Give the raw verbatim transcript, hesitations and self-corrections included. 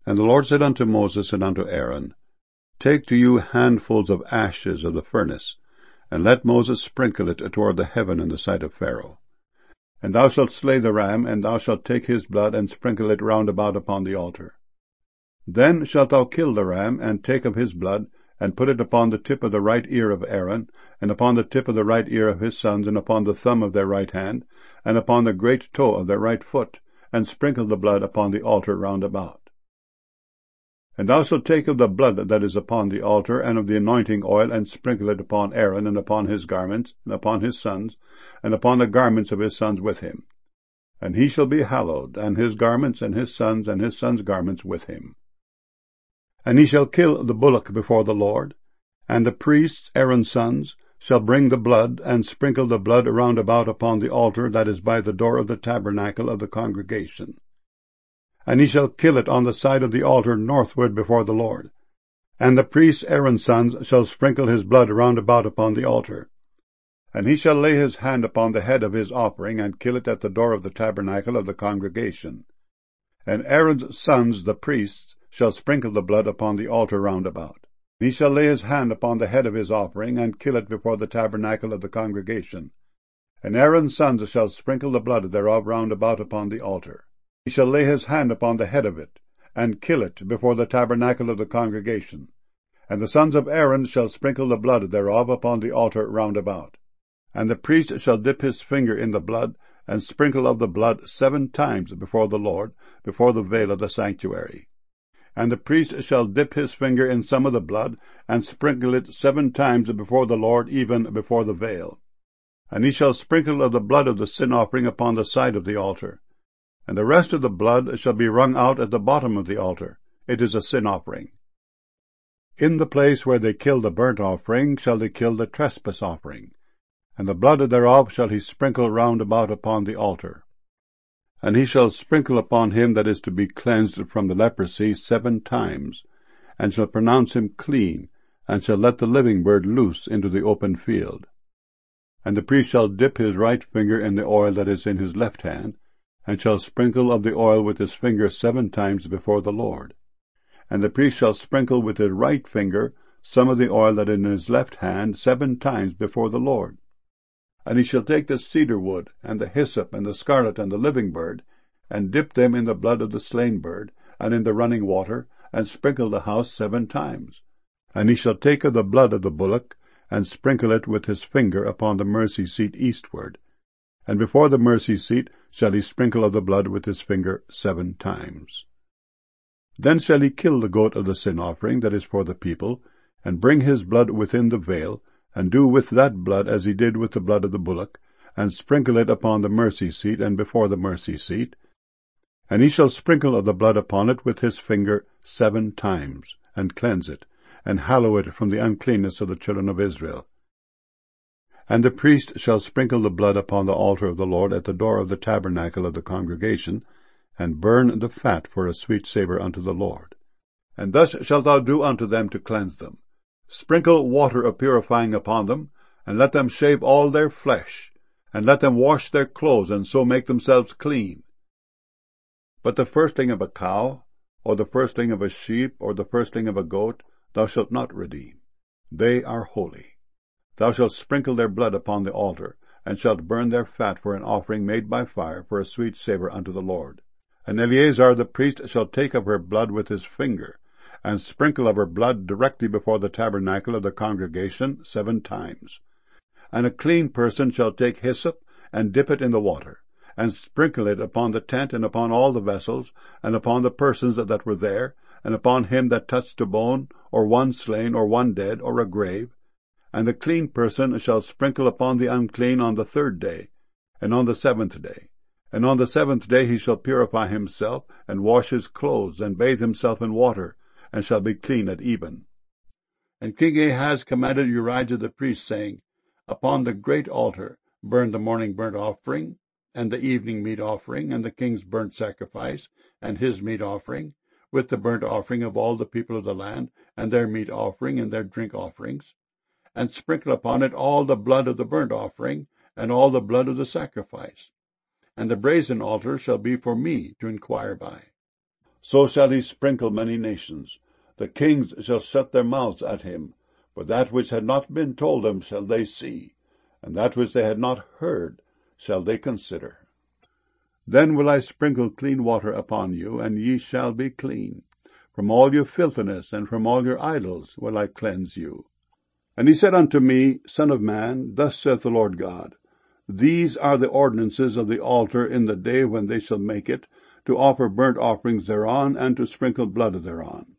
And the Lord said unto Moses and unto Aaron, Take to you handfuls of ashes of the furnace, and let Moses sprinkle it toward the heaven in the sight of Pharaoh. And thou shalt slay the ram, and thou shalt take his blood, and sprinkle it round about upon the altar. Then shalt thou kill the ram, and take of his blood, and put it upon the tip of the right ear of Aaron, and upon the tip of the right ear of his sons, and upon the thumb of their right hand, and upon the great toe of their right foot, and sprinkle the blood upon the altar round about. And thou shalt take of the blood that is upon the altar, and of the anointing oil, and sprinkle it upon Aaron, and upon his garments, and upon his sons, and upon the garments of his sons with him. And he shall be hallowed, and his garments, and his sons, and his sons' garments with him. And he shall kill the bullock before the Lord, and the priests, Aaron's sons, shall bring the blood, and sprinkle the blood round about upon the altar that is by the door of the tabernacle of the congregation. And he shall kill it on the side of the altar northward before the Lord. And the priests, Aaron's sons, shall sprinkle his blood round about upon the altar. And he shall lay his hand upon the head of his offering, and kill it at the door of the tabernacle of the congregation. And Aaron's sons, the priests, shall sprinkle the blood upon the altar round about. He shall lay his hand upon the head of his offering, and kill it before the tabernacle of the congregation. And Aaron's sons shall sprinkle the blood thereof round about upon the altar. He shall lay his hand upon the head of it, and kill it before the tabernacle of the congregation. And the sons of Aaron shall sprinkle the blood thereof upon the altar round about. And the priest shall dip his finger in the blood, and sprinkle of the blood seven times before the Lord, before the veil of the sanctuary. And the priest shall dip his finger in some of the blood, and sprinkle it seven times before the Lord, even before the veil. And he shall sprinkle of the blood of the sin offering upon the side of the altar. And the rest of the blood shall be wrung out at the bottom of the altar. It is a sin offering. In the place where they kill the burnt offering shall they kill the trespass offering, and the blood thereof shall he sprinkle round about upon the altar. And he shall sprinkle upon him that is to be cleansed from the leprosy seven times, and shall pronounce him clean, and shall let the living bird loose into the open field. And the priest shall dip his right finger in the oil that is in his left hand, and shall sprinkle of the oil with his finger seven times before the Lord. And the priest shall sprinkle with his right finger some of the oil that is in his left hand seven times before the Lord. And he shall take the cedar wood, and the hyssop, and the scarlet, and the living bird, and dip them in the blood of the slain bird, and in the running water, and sprinkle the house seven times. And he shall take of the blood of the bullock, and sprinkle it with his finger upon the mercy seat eastward. And before the mercy seat shall he sprinkle of the blood with his finger seven times. Then shall he kill the goat of the sin offering that is for the people, and bring his blood within the veil, and do with that blood as he did with the blood of the bullock, and sprinkle it upon the mercy seat and before the mercy seat. And he shall sprinkle of the blood upon it with his finger seven times, and cleanse it, and hallow it from the uncleanness of the children of Israel. And the priest shall sprinkle the blood upon the altar of the Lord at the door of the tabernacle of the congregation, and burn the fat for a sweet savour unto the Lord. And thus shalt thou do unto them to cleanse them. Sprinkle water of purifying upon them, and let them shave all their flesh, and let them wash their clothes, and so make themselves clean. But the firstling of a cow, or the firstling of a sheep, or the firstling of a goat, thou shalt not redeem. They are holy. Thou shalt sprinkle their blood upon the altar, and shalt burn their fat for an offering made by fire, for a sweet savour unto the Lord. And Eleazar the priest shall take of her blood with his finger, and sprinkle of her blood directly before the tabernacle of the congregation seven times. And a clean person shall take hyssop, and dip it in the water, and sprinkle it upon the tent, and upon all the vessels, and upon the persons that were there, and upon him that touched a bone, or one slain, or one dead, or a grave. And the clean person shall sprinkle upon the unclean on the third day, and on the seventh day. And on the seventh day he shall purify himself, and wash his clothes, and bathe himself in water, and shall be clean at even. And King Ahaz commanded Urijah the priest, saying, Upon the great altar burn the morning burnt offering, and the evening meat offering, and the king's burnt sacrifice, and his meat offering, with the burnt offering of all the people of the land, and their meat offering, and their drink offerings. And sprinkle upon it all the blood of the burnt offering, and all the blood of the sacrifice. And the brazen altar shall be for me to inquire by. So shall he sprinkle many nations. The kings shall shut their mouths at him. For that which had not been told them shall they see, and that which they had not heard shall they consider. Then will I sprinkle clean water upon you, and ye shall be clean. From all your filthiness and from all your idols will I cleanse you. And he said unto me, Son of man, thus saith the Lord God, These are the ordinances of the altar in the day when they shall make it, to offer burnt offerings thereon, and to sprinkle blood thereon.